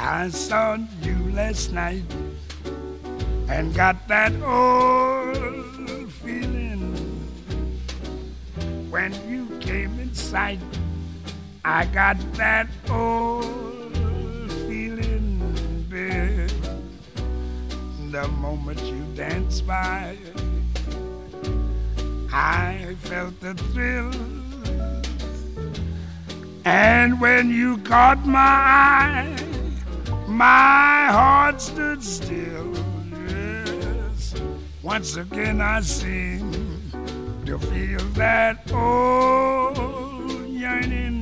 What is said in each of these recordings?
I saw you last night and got that old feeling when you came in sight. I got that old feeling, babe. The moment you danced by, I felt the thrill. And when you caught my eye, my heart stood still. Yes, once again I seem to feel that old yearning.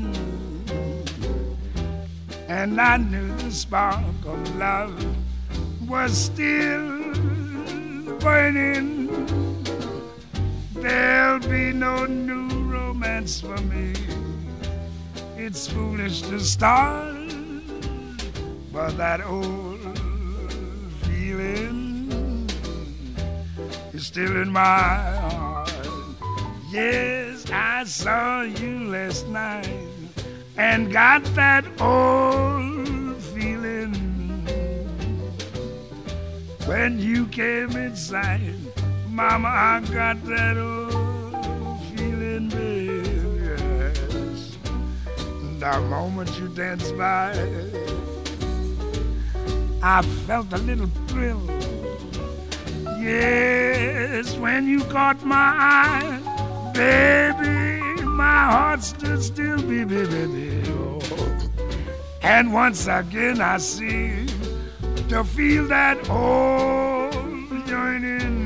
And I knew the spark of love was still burning. There'll be no new romance for me. It's foolish to start, but that old feeling is still in my heart. Yes, I saw you last night and got that old feeling when you came inside. Mama, I got that old feeling, babe, yes. The moment you danced by, I felt a little thrill. Yes, when you caught my eye, baby, my heart stood still, baby. Oh. And once again I seem to feel that old yearning.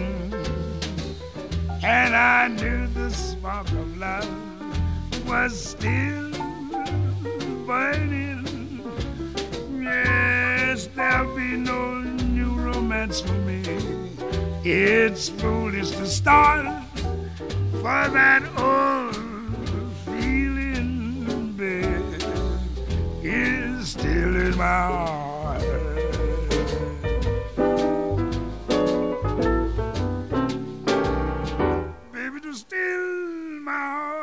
And I knew the spark of love was still burning. Yes, there'll be no new romance for me. It's foolish to start, for that old feeling, babe, is still in my heart. Baby, it's still in my heart.